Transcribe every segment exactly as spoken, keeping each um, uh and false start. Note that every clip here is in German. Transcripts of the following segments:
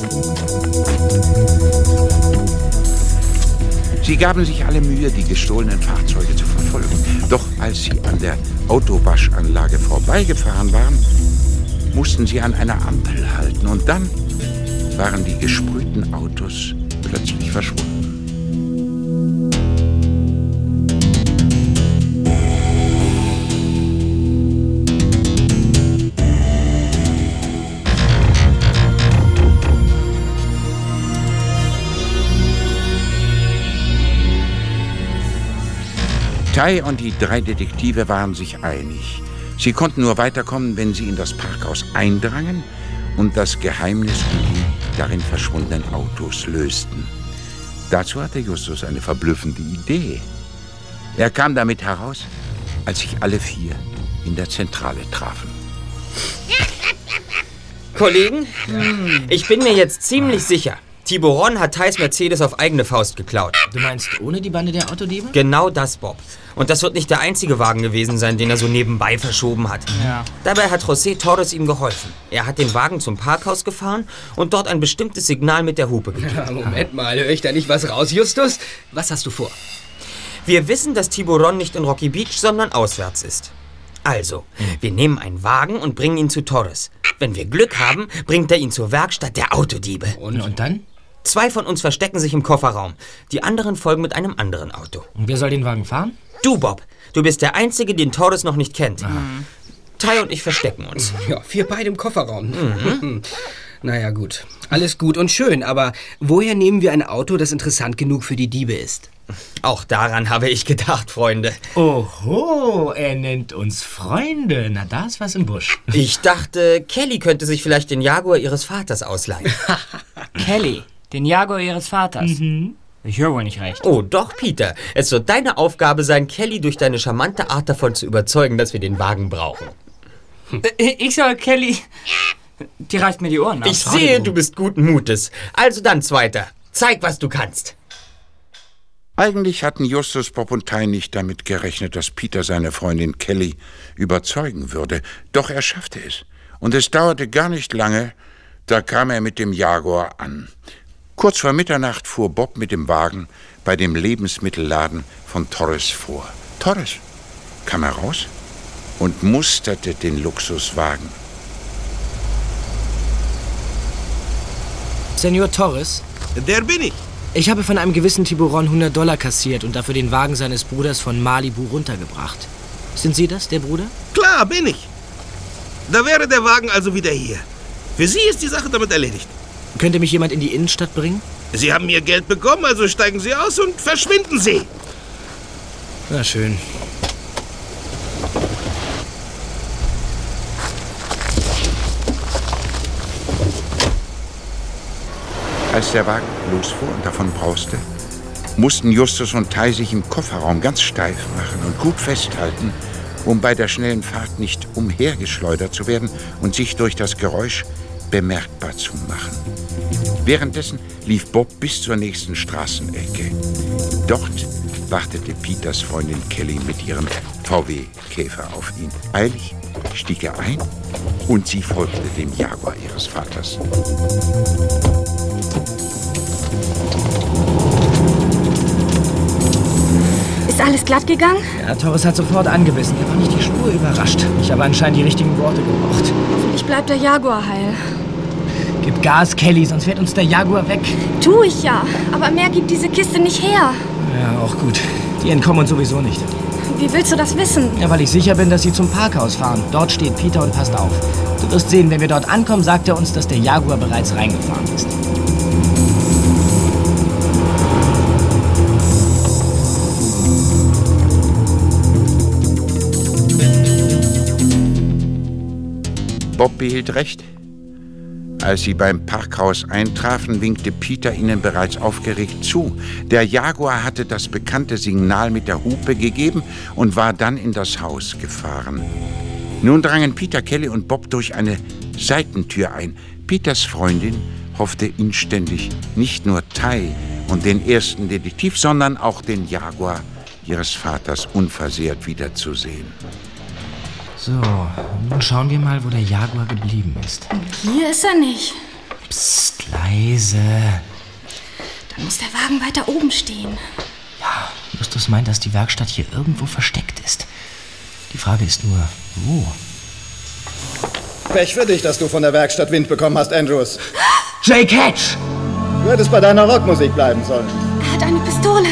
Sie gaben sich alle Mühe, die gestohlenen Fahrzeuge zu verfolgen. Doch als sie an der Autowaschanlage vorbeigefahren waren, mussten sie an einer Ampel halten. Und dann waren die gesprühten Autos plötzlich verschwunden. Ty und die drei Detektive waren sich einig. Sie konnten nur weiterkommen, wenn sie in das Parkhaus eindrangen und das Geheimnis um die darin verschwundenen Autos lösten. Dazu hatte Justus eine verblüffende Idee. Er kam damit heraus, als sich alle vier in der Zentrale trafen. Kollegen, ich bin mir jetzt ziemlich sicher, Tiburon hat Tys Mercedes auf eigene Faust geklaut. Du meinst ohne die Bande der Autodiebe? Genau das, Bob. Und das wird nicht der einzige Wagen gewesen sein, den er so nebenbei verschoben hat. Ja. Dabei hat José Torres ihm geholfen. Er hat den Wagen zum Parkhaus gefahren und dort ein bestimmtes Signal mit der Hupe gegeben. Ja, Moment mal, höre ich da nicht was raus, Justus? Was hast du vor? Wir wissen, dass Tiburon nicht in Rocky Beach, sondern auswärts ist. Also, wir nehmen einen Wagen und bringen ihn zu Torres. Wenn wir Glück haben, bringt er ihn zur Werkstatt der Autodiebe. Und, und dann? Zwei von uns verstecken sich im Kofferraum. Die anderen folgen mit einem anderen Auto. Und wer soll den Wagen fahren? Du, Bob. Du bist der Einzige, den Torres noch nicht kennt. Mhm. Ty und ich verstecken uns. Ja, wir beide im Kofferraum. Mhm. Naja, gut. Alles gut und schön, aber woher nehmen wir ein Auto, das interessant genug für die Diebe ist? Auch daran habe ich gedacht, Freunde. Oho, er nennt uns Freunde. Na, da ist was im Busch. Ich dachte, Kelly könnte sich vielleicht den Jaguar ihres Vaters ausleihen. Kelly, den Jaguar ihres Vaters? Mhm. Ich höre wohl nicht recht. Oh, doch, Peter. Es wird deine Aufgabe sein, Kelly durch deine charmante Art davon zu überzeugen, dass wir den Wagen brauchen. Ich soll Kelly... Die reißt mir die Ohren ab. Ich sehe, du bist guten Mutes. Also dann, Zweiter. Zeig, was du kannst. Eigentlich hatten Justus, Bob und Ty nicht damit gerechnet, dass Peter seine Freundin Kelly überzeugen würde. Doch er schaffte es. Und es dauerte gar nicht lange, da kam er mit dem Jaguar an. Kurz vor Mitternacht fuhr Bob mit dem Wagen bei dem Lebensmittelladen von Torres vor. Torres kam heraus und musterte den Luxuswagen. Senor Torres? Der bin ich. Ich habe von einem gewissen Tiburon hundert Dollar kassiert und dafür den Wagen seines Bruders von Malibu runtergebracht. Sind Sie das, der Bruder? Klar, bin ich. Da wäre der Wagen also wieder hier. Für Sie ist die Sache damit erledigt. Könnte mich jemand in die Innenstadt bringen? Sie haben Ihr Geld bekommen, also steigen Sie aus und verschwinden Sie. Na schön. Als der Wagen losfuhr und davon brauste, mussten Justus und Ty sich im Kofferraum ganz steif machen und gut festhalten, um bei der schnellen Fahrt nicht umhergeschleudert zu werden und sich durch das Geräusch bemerkbar zu machen. Währenddessen lief Bob bis zur nächsten Straßenecke. Dort wartete Peters Freundin Kelly mit ihrem V W-Käfer auf ihn. Eilig stieg er ein und sie folgte dem Jaguar ihres Vaters. Ist alles glatt gegangen? Ja, Torres hat sofort angebissen. Er war nicht die Spur überrascht. Ich habe anscheinend die richtigen Worte gebraucht. Hoffentlich bleibt der Jaguar heil. Gib Gas, Kelly, sonst fährt uns der Jaguar weg. Tu ich ja, aber mehr gibt diese Kiste nicht her. Ja, auch gut. Die entkommen uns sowieso nicht. Wie willst du das wissen? Ja, weil ich sicher bin, dass sie zum Parkhaus fahren. Dort steht Peter und passt auf. Du wirst sehen, wenn wir dort ankommen, sagt er uns, dass der Jaguar bereits reingefahren ist. Bob behielt recht. Als sie beim Parkhaus eintrafen, winkte Peter ihnen bereits aufgeregt zu. Der Jaguar hatte das bekannte Signal mit der Hupe gegeben und war dann in das Haus gefahren. Nun drangen Peter, Kelly und Bob durch eine Seitentür ein. Peters Freundin hoffte inständig, nicht nur Ty und den ersten Detektiv, sondern auch den Jaguar ihres Vaters unversehrt wiederzusehen. So, nun schauen wir mal, wo der Jaguar geblieben ist. Hier ist er nicht. Psst, leise. leise. Dann muss der Wagen weiter oben stehen. Ja, Justus meint, dass die Werkstatt hier irgendwo versteckt ist. Die Frage ist nur, wo? Pech für dich, dass du von der Werkstatt Wind bekommen hast, Andrews. Jake Hatch! Du hättest bei deiner Rockmusik bleiben sollen. Er hat eine Pistole.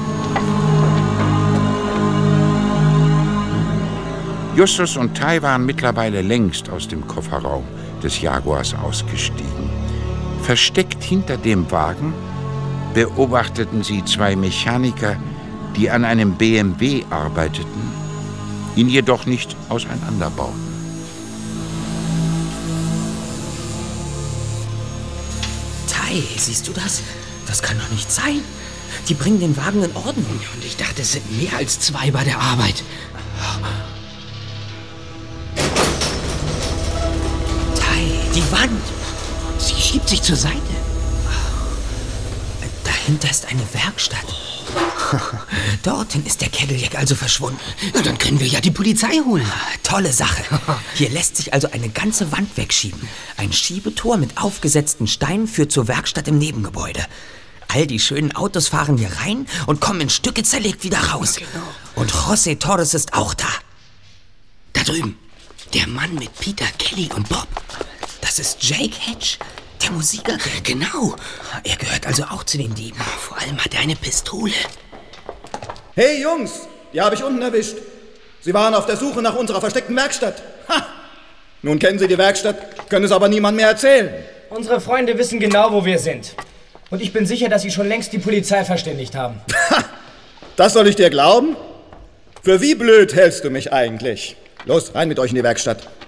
Justus und Ty waren mittlerweile längst aus dem Kofferraum des Jaguars ausgestiegen. Versteckt hinter dem Wagen beobachteten sie zwei Mechaniker, die an einem B M W arbeiteten, ihn jedoch nicht auseinanderbauten. Ty, siehst du das? Das kann doch nicht sein. Die bringen den Wagen in Ordnung. Und ich dachte, es sind mehr als zwei bei der Arbeit. Ty, die Wand. Sie schiebt sich zur Seite. Dahinter ist eine Werkstatt. Dorthin ist der Cadillac also verschwunden. Na, dann können wir ja die Polizei holen. Tolle Sache. Hier lässt sich also eine ganze Wand wegschieben. Ein Schiebetor mit aufgesetzten Steinen führt zur Werkstatt im Nebengebäude. All die schönen Autos fahren hier rein und kommen in Stücke zerlegt wieder raus. Ja, genau. Und José Torres ist auch da. Da drüben. Der Mann mit Peter, Kelly und Bob. Das ist Jake Hatch, der Musiker. Genau. Er gehört also auch zu den Dieben. Vor allem hat er eine Pistole. Hey Jungs, die habe ich unten erwischt. Sie waren auf der Suche nach unserer versteckten Werkstatt. Ha! Nun kennen Sie die Werkstatt, können es aber niemand mehr erzählen. Unsere Freunde wissen genau, wo wir sind. Und ich bin sicher, dass sie schon längst die Polizei verständigt haben. Ha! Das soll ich dir glauben? Für wie blöd hältst du mich eigentlich? Los, rein mit euch in die Werkstatt.